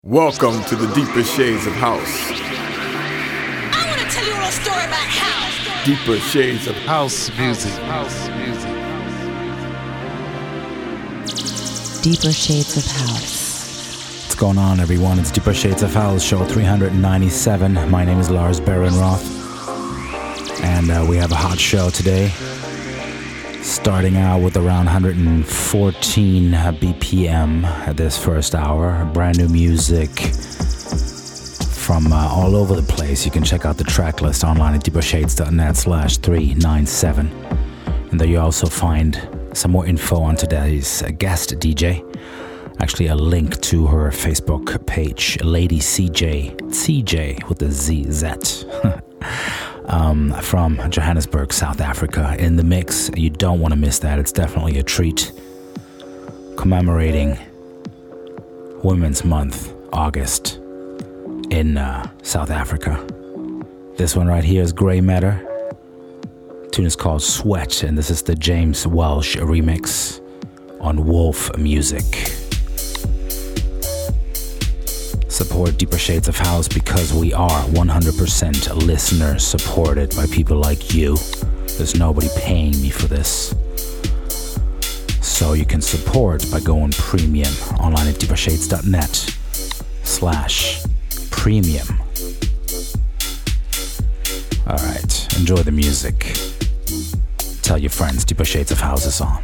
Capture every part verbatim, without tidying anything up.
Welcome to the Deeper Shades of House. I want to tell you a little story about house. Deeper Shades of House music. House music. Deeper Shades of House. What's going on, everyone? It's Deeper Shades of House, show three ninety-seven. My name is Lars Barenroth, and uh, we have a hot show today. Starting out with around one fourteen B P M at this first hour. Brand new music from uh, all over the place. You can check out the track list online at deepershades.net slash 397. And there you also find some more info on today's guest D J. Actually, a link to her Facebook page, Lady C J. C J with the Z Z. Um, from Johannesburg, South Africa, in the mix. You don't want to miss that. It's definitely a treat. Commemorating Women's Month, August, in uh, South Africa. This one right here is Grey Matter. The tune is called Sweat, and this is the James Welsh remix on Wolf Music. Support Deeper Shades of House because we are one hundred percent listener supported by people like you. There's nobody paying me for this. So you can support by going premium online at deepershades.net slash premium. Alright, enjoy the music. Tell your friends Deeper Shades of House is on.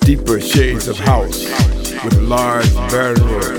deeper shades of house with large barren words.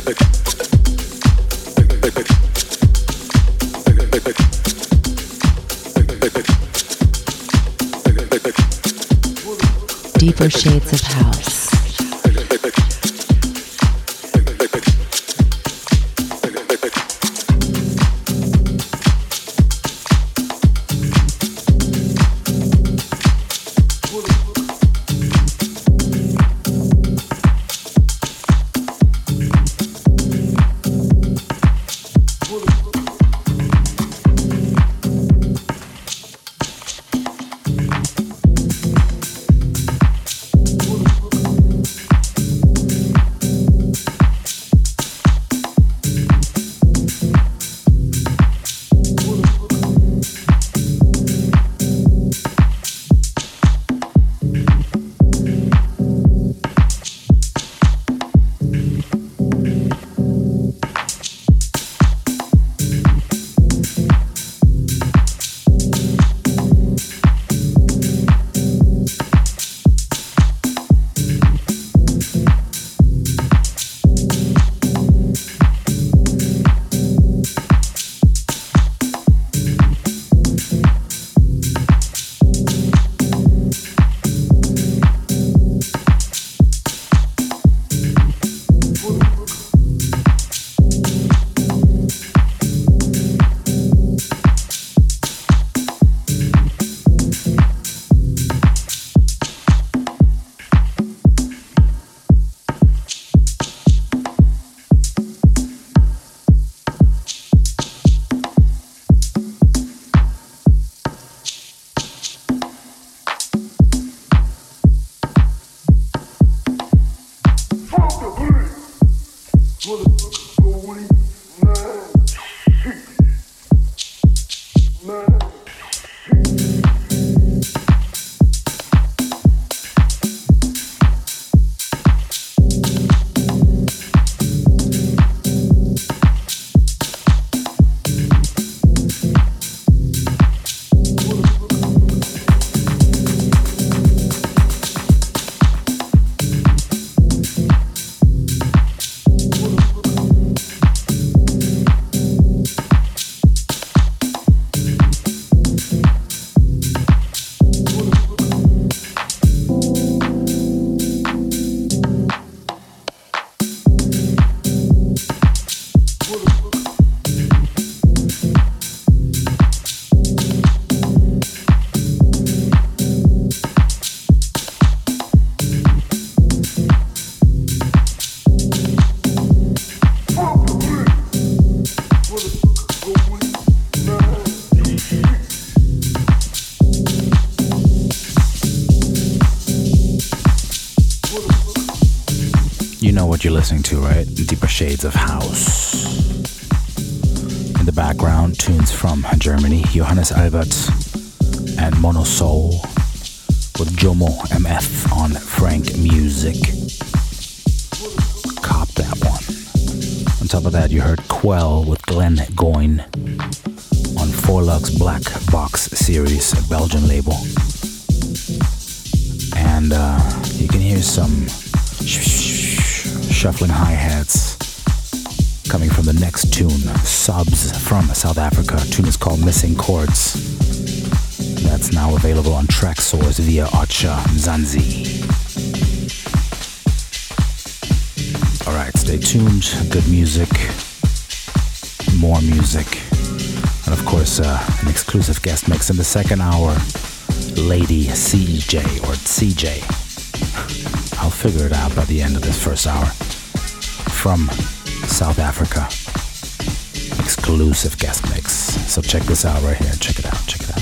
Deeper shades of house. What you're listening to, right? Deeper shades of house. In the background, tunes from Germany, Johannes Albert and Mono Soul with Jomo M F on Frank Music. Cop that one. On top of that, you heard Quell with Glenn Goyne on Forlux Black Box Series, a Belgian label. And uh, you can hear some shuffling hi-hats coming from the next tune, Subs from South Africa. The tune is called Missing Chords. That's now available on Traxsource via Ocha Mzansi. Alright, stay tuned. Good music, more music, and of course uh, an exclusive guest mix in the second hour, Lady C J or C J. I'll figure it out by the end of this first hour. From South Africa. Exclusive guest mix. So check this out right here. Check it out. Check it out.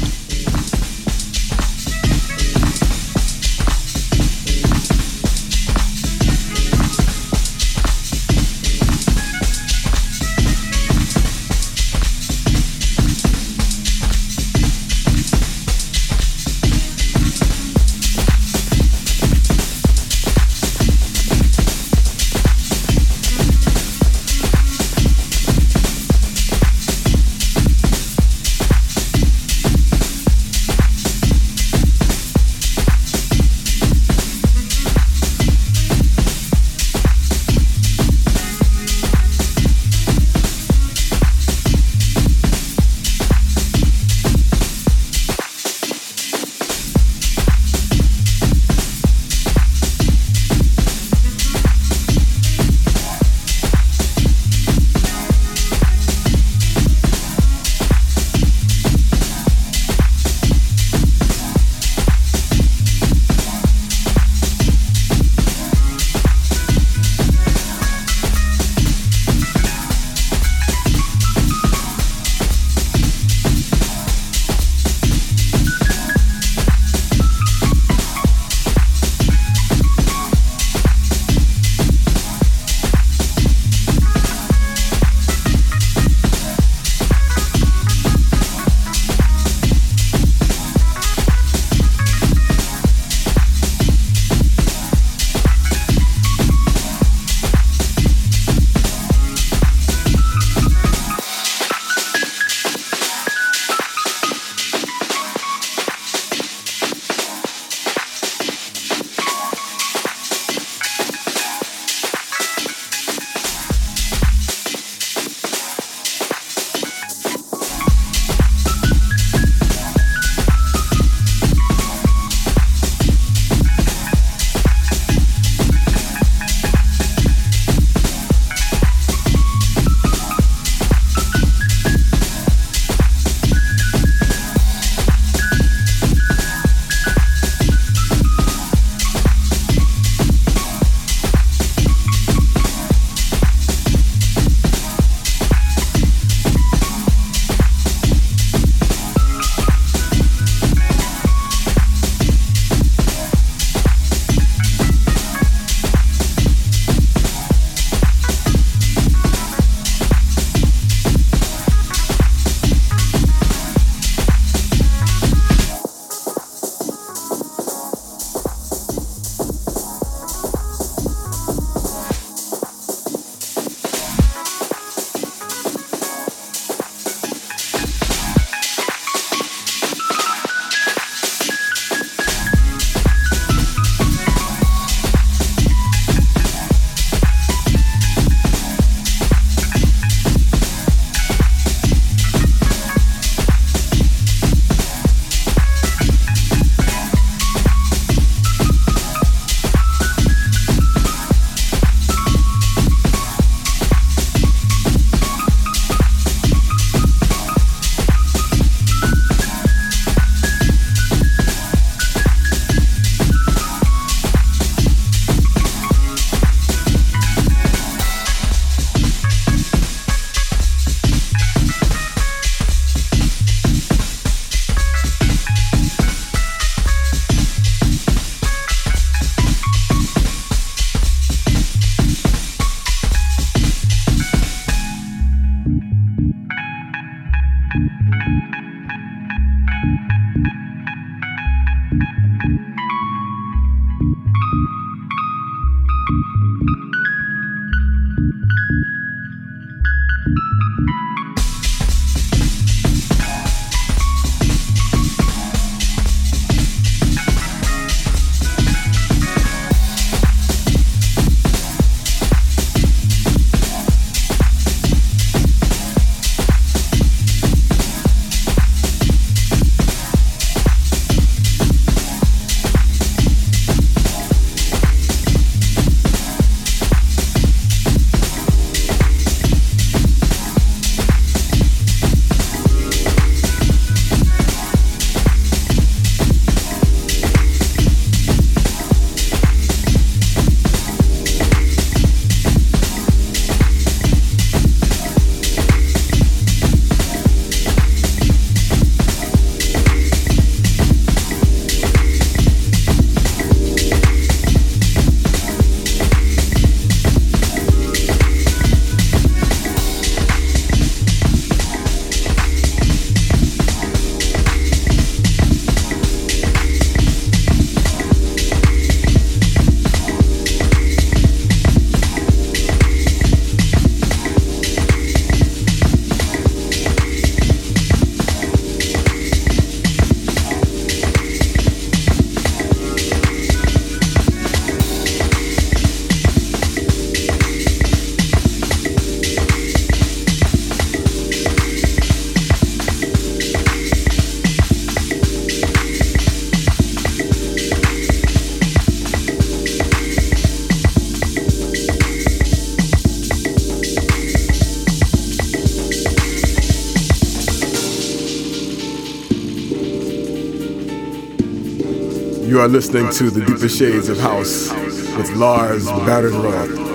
You are listening to The Deeper Shades of House with Lars Badenroth.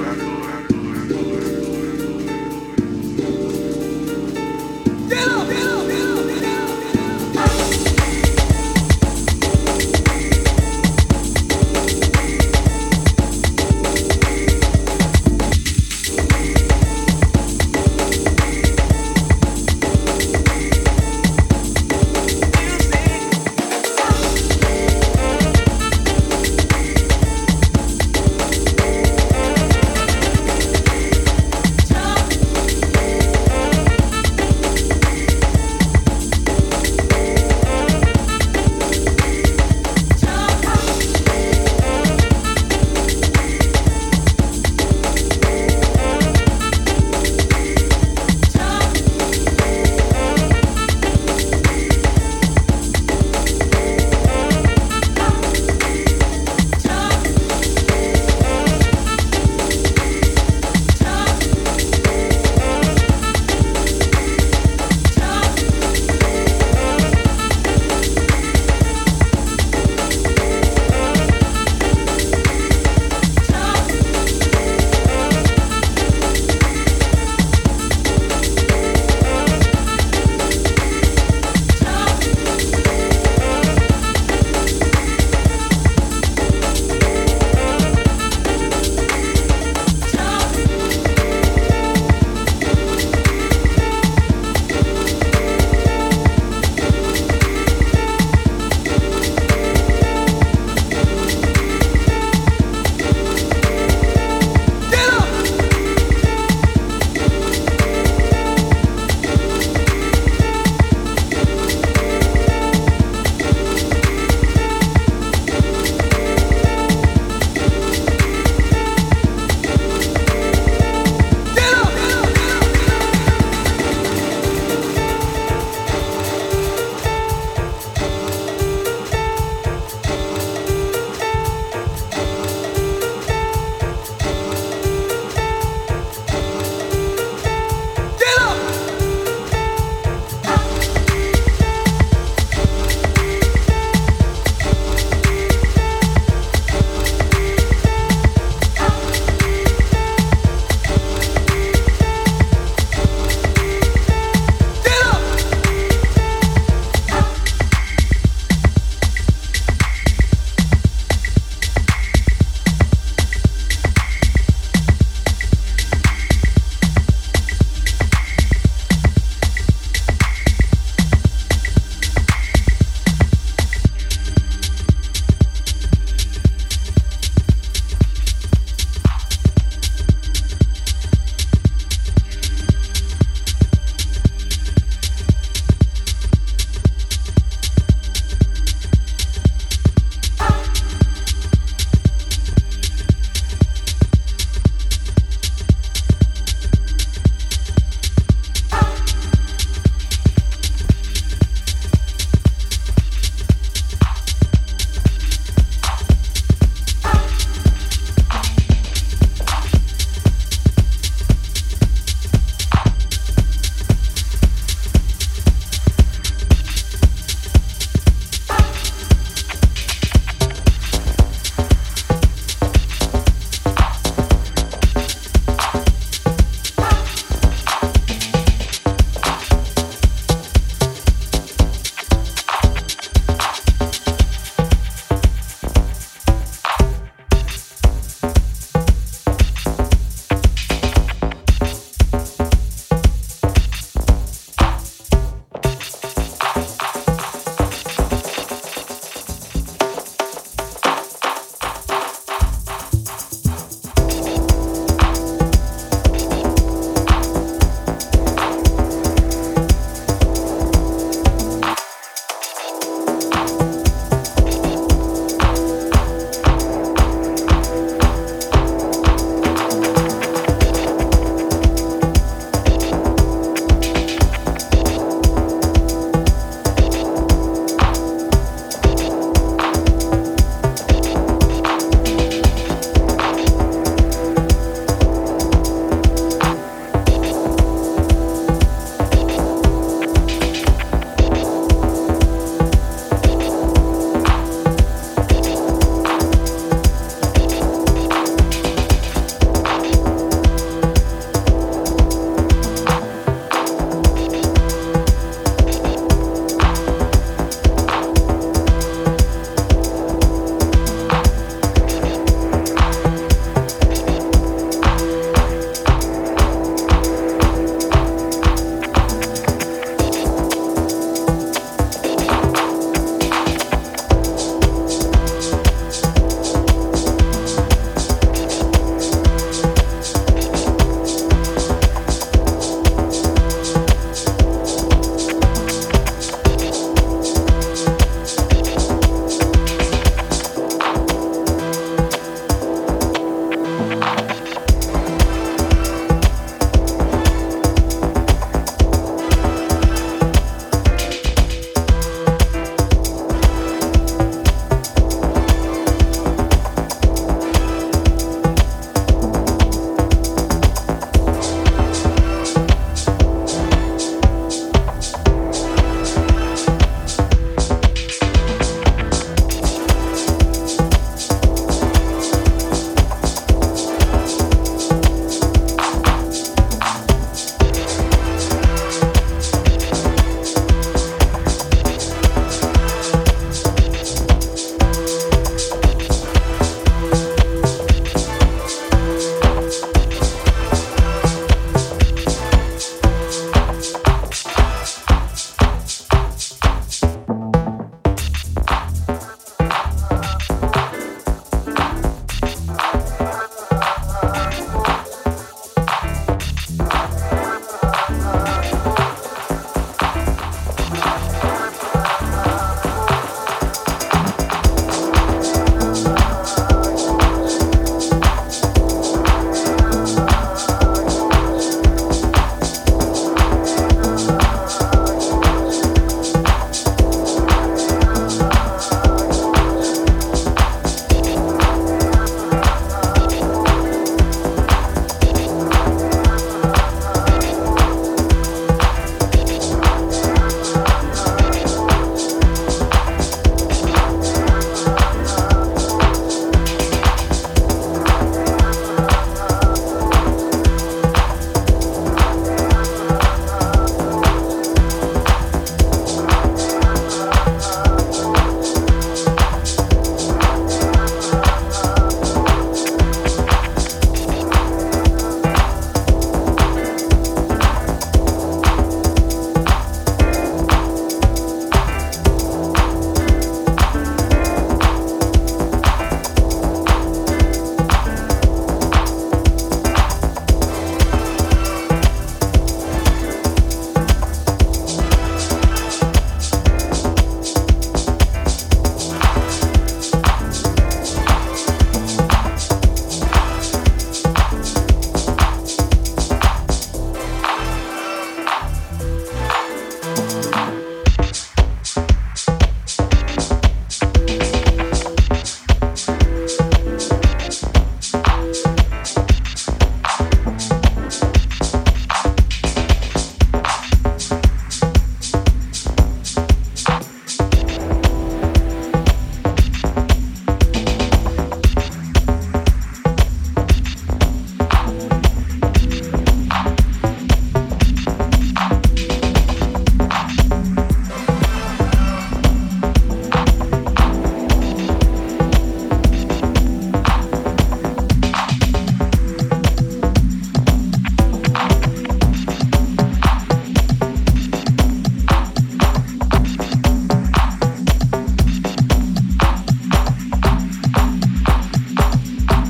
We'll be right back.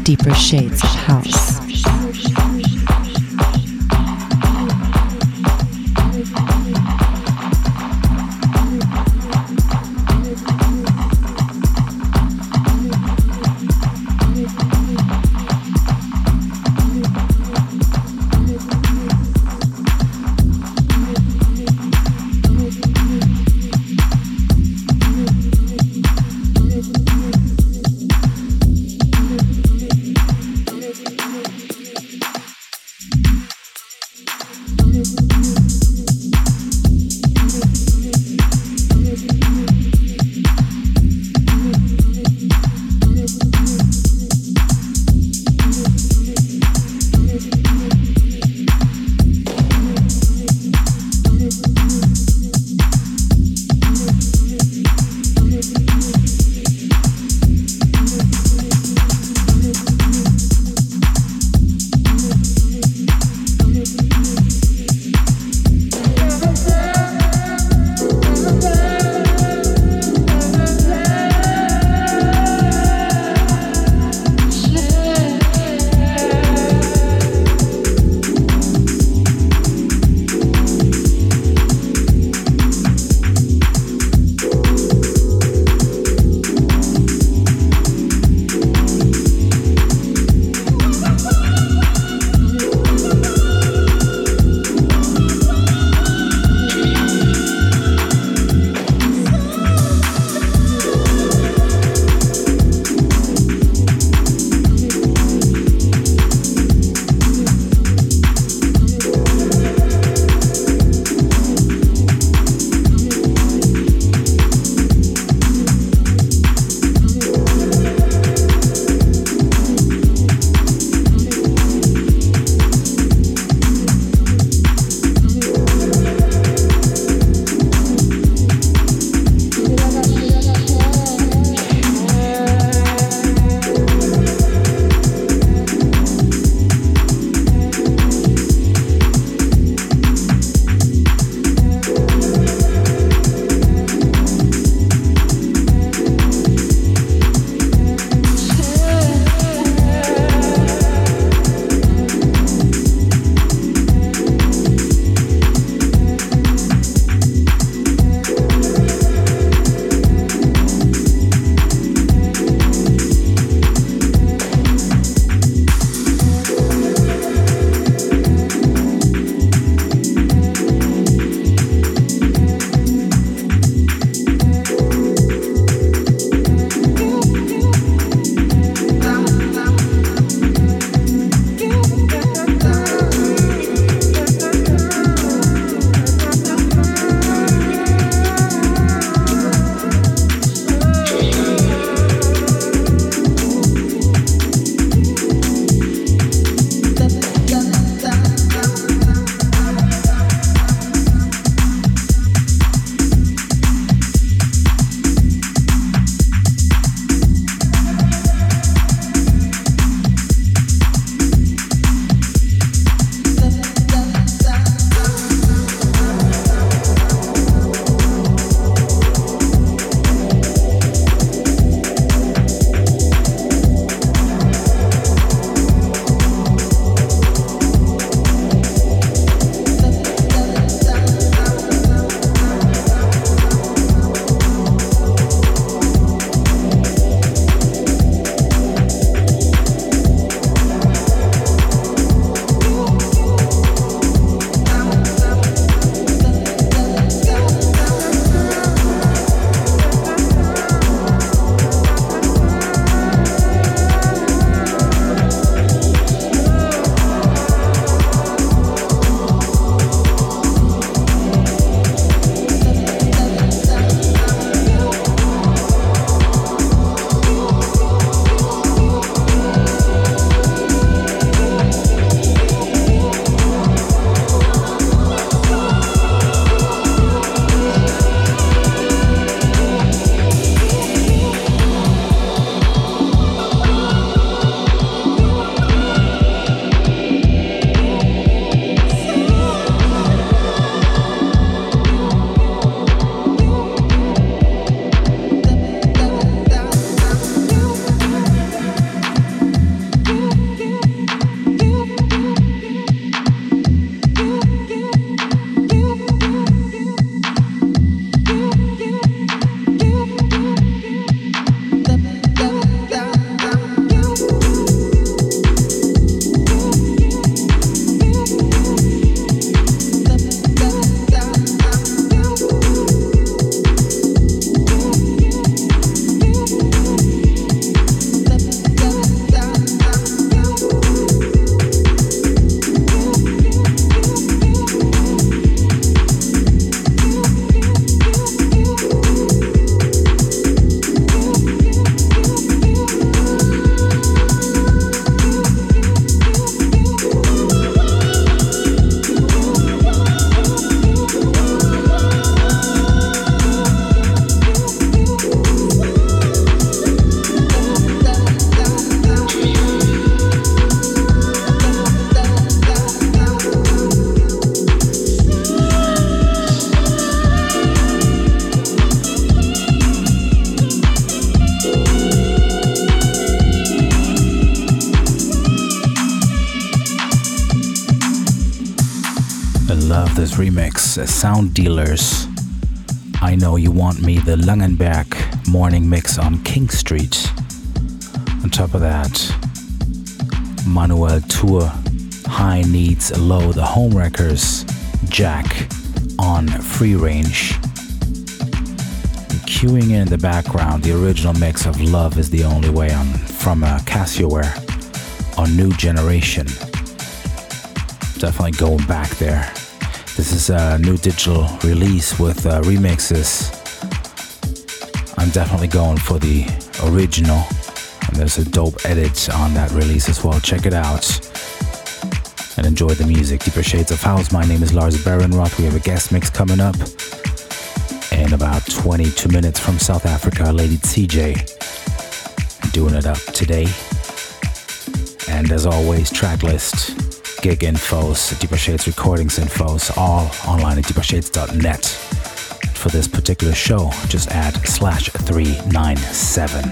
Deeper Shades of House. Thank you. I love this remix. Uh, Sound Dealers. I Know You Want Me, the Langenberg morning mix on King Street. On top of that, Manuel Tour, High Needs Low, the Homewreckers, Jack on Free Range. And queuing in the background, the original mix of Love Is the Only Way on from uh, Casioware on New Generation. Definitely going back there. This is a new digital release with uh, remixes. I'm definitely going for the original. And there's a dope edit on that release as well. Check it out and enjoy the music. Deeper Shades of House. My name is Lars Behrenroth. We have a guest mix coming up in about twenty-two minutes from South Africa. Lady C J doing it up today. And as always, track list, gig infos, Deeper Shades recordings infos, all online at deeper shades dot net. For this particular show, just add slash three nine seven.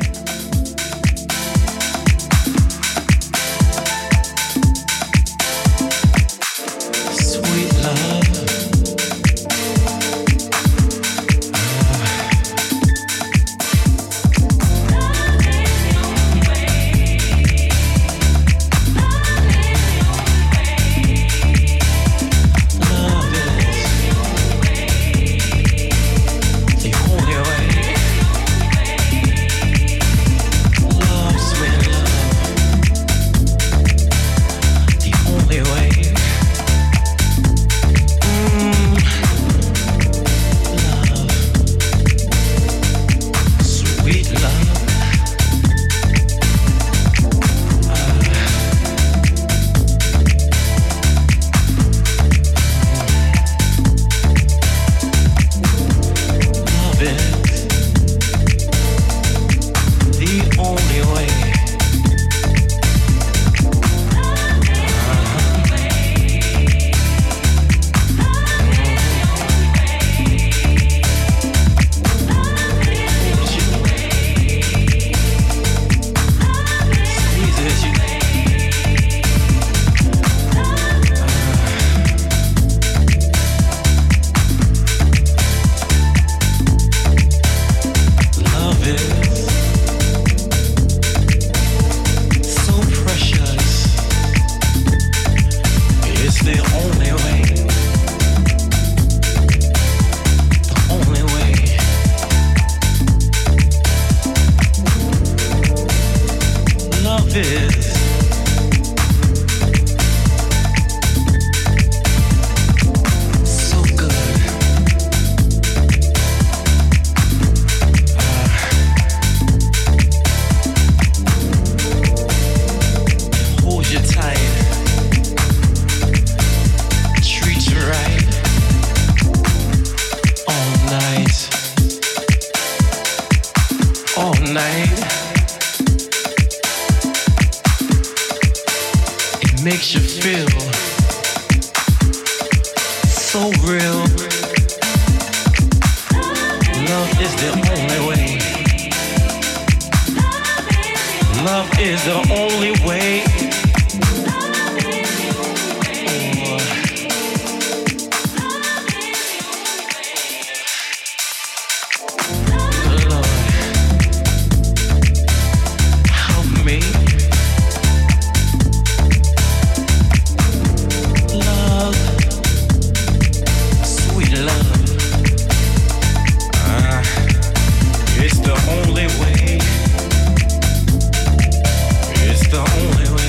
It's the only way.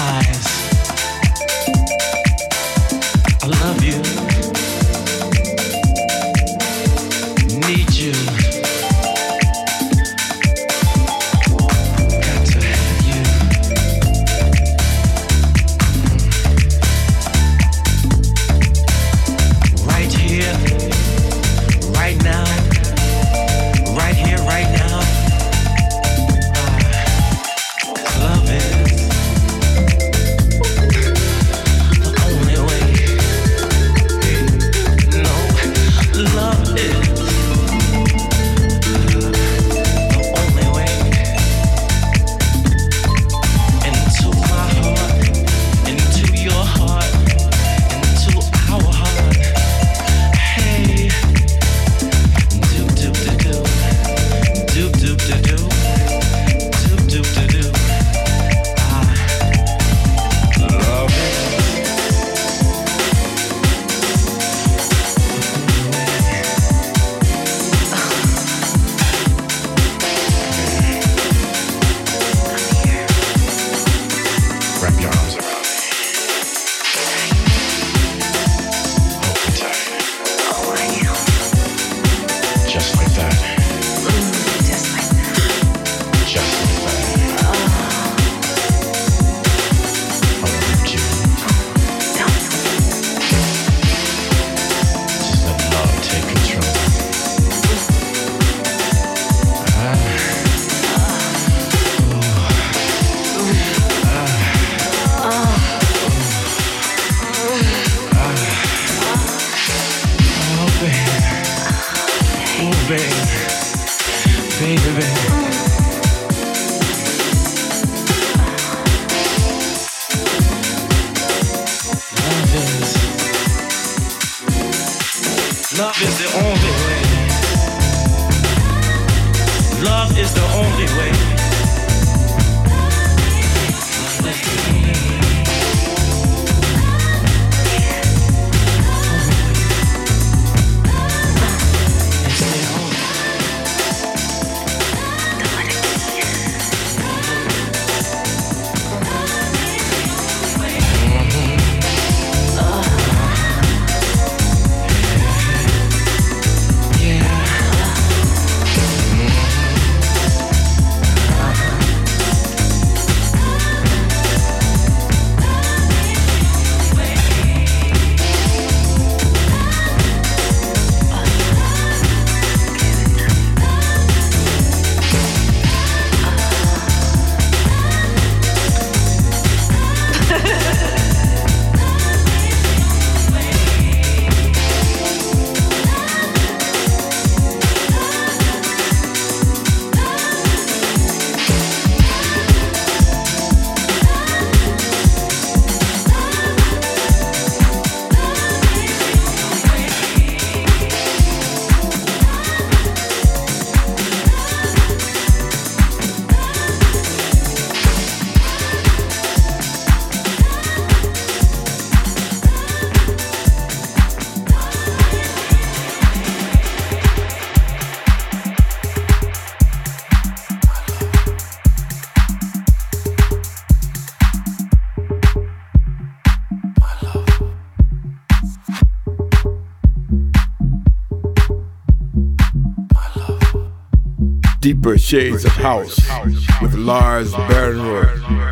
Deeper Shades of House with Lars Barenroyd.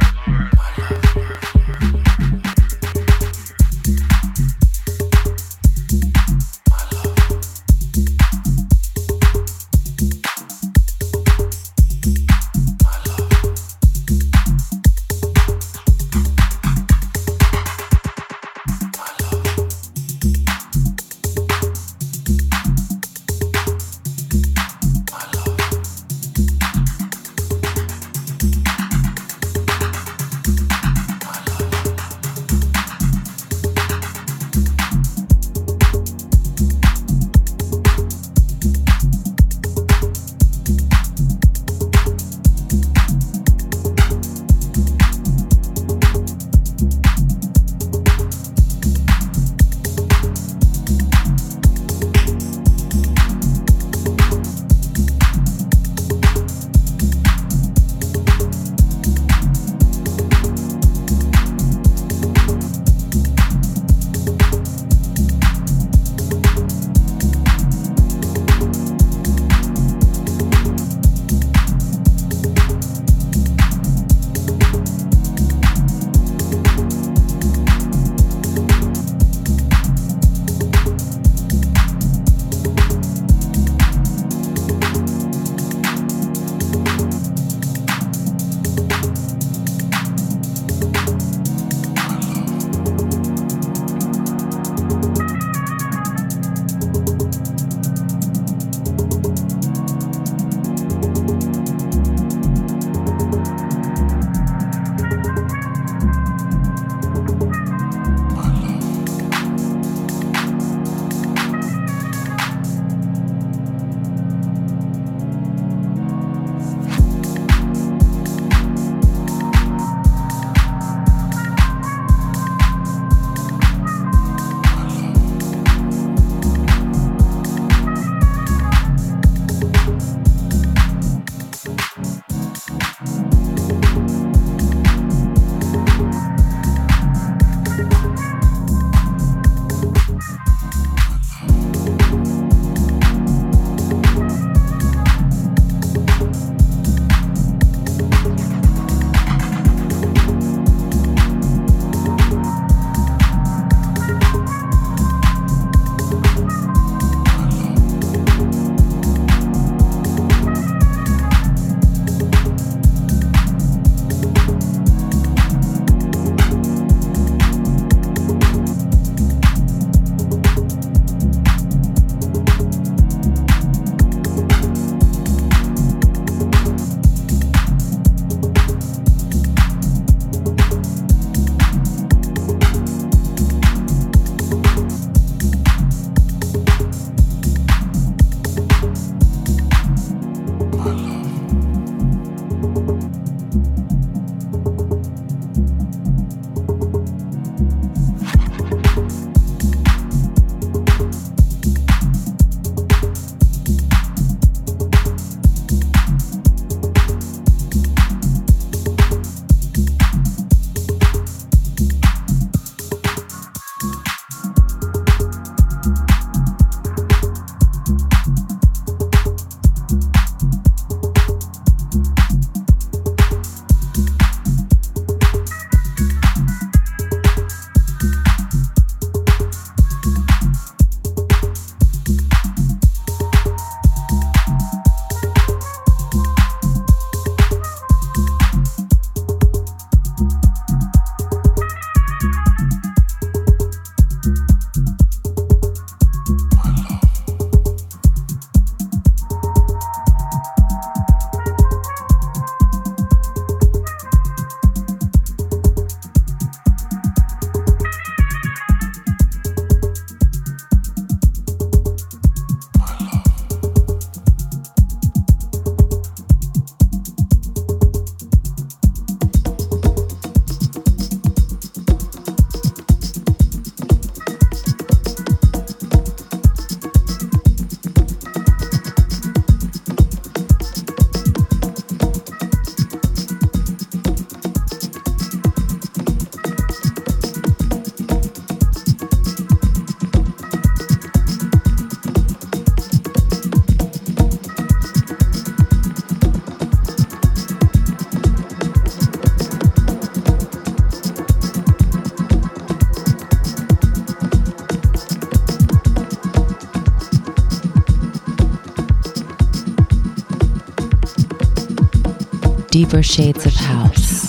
deeper shades of house.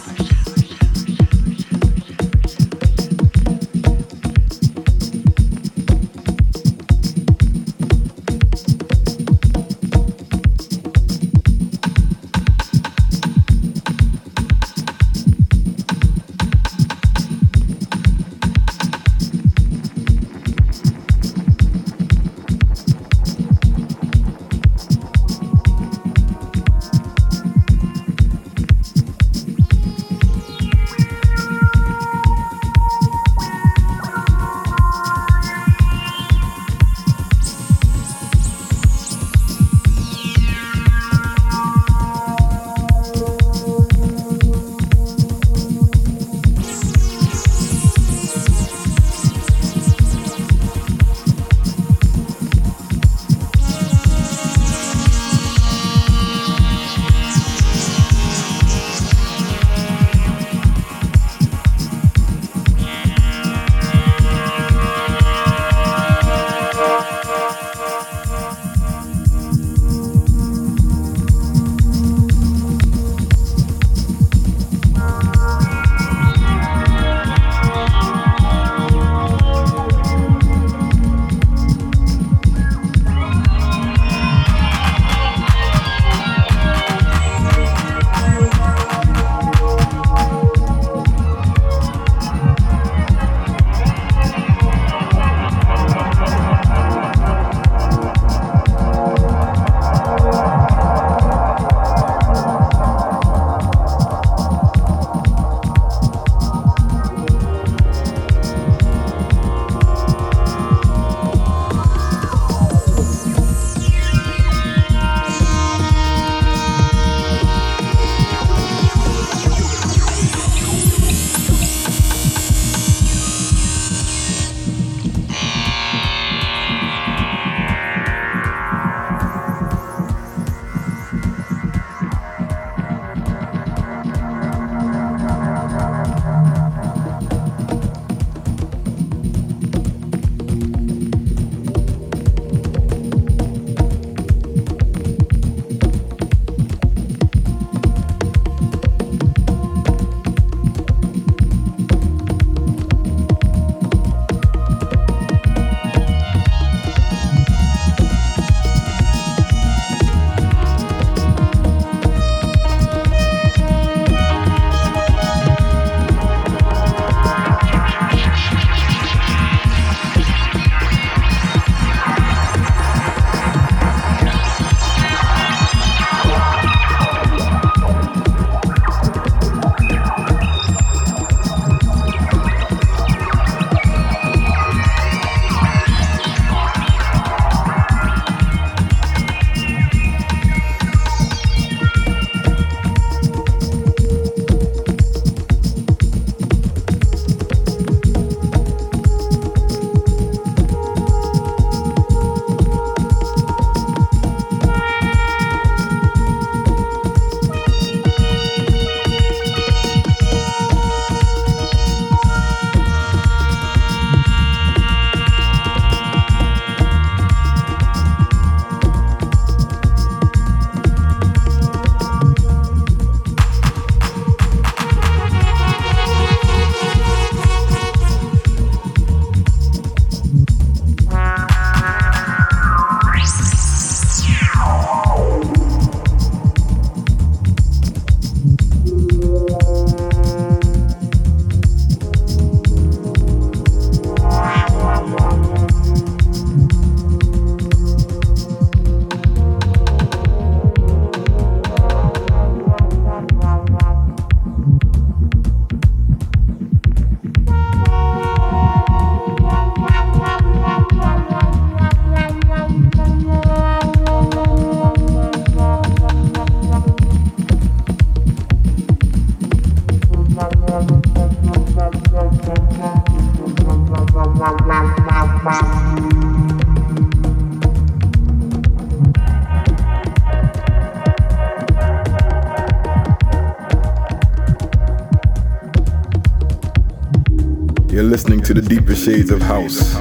You're listening to the deeper shades of house.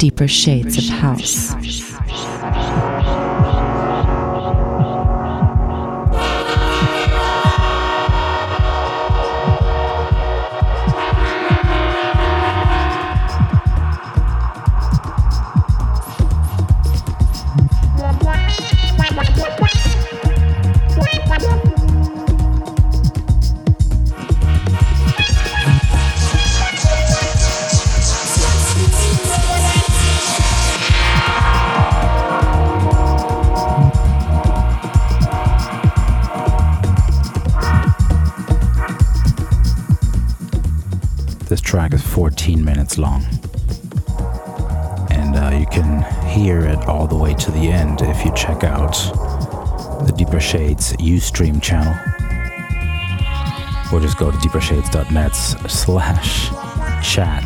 Deeper Shades of House. This track is fourteen minutes long, and uh, you can hear it all the way to the end if you check out the Deeper Shades Ustream channel, or just go to deepershades.net slash chat,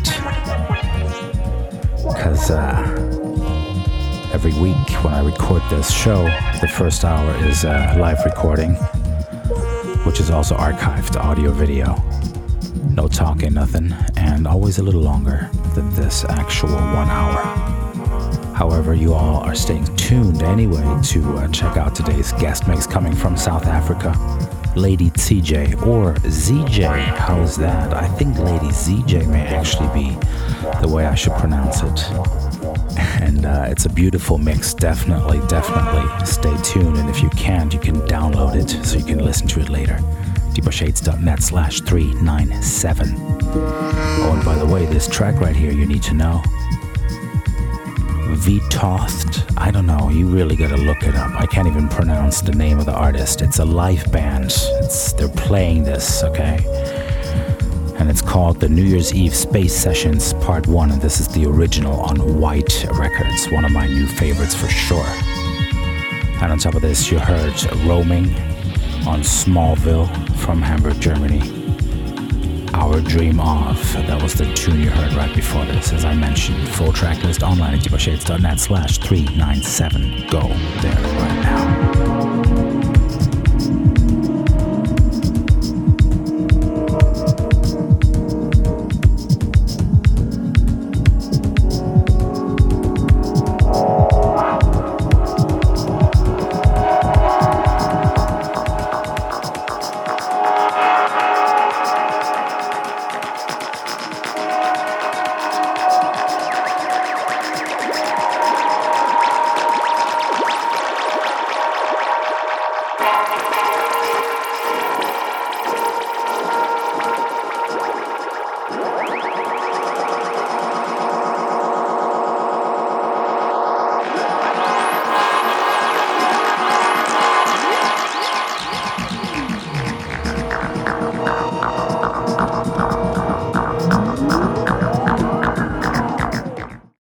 because uh, every week when I record this show, the first hour is a live recording, which is also archived audio video. No talking, nothing, and always a little longer than this actual one hour. However, you all are staying tuned anyway to uh, check out today's guest mix coming from South Africa, Lady T J, or Z J. How's that? I think Lady Z J may actually be the way I should pronounce it. And uh, it's a beautiful mix. Definitely, definitely stay tuned. And if you can't, you can download it so you can listen to it later. deepershades.net slash 397. Oh, and by the way, this track right here, you need to know. Vitotht, I don't know, you really gotta look it up. I can't even pronounce the name of the artist. It's a live band. It's, they're playing this, okay? And it's called the New Year's Eve Space Sessions Part one, and this is the original on White Records, one of my new favorites for sure. And on top of this, you heard Roaming on Smallville from Hamburg, Germany. Our Dream Of, that was the tune you heard right before this. As I mentioned, full track list online at deepershades.net slash 397. Go there right now.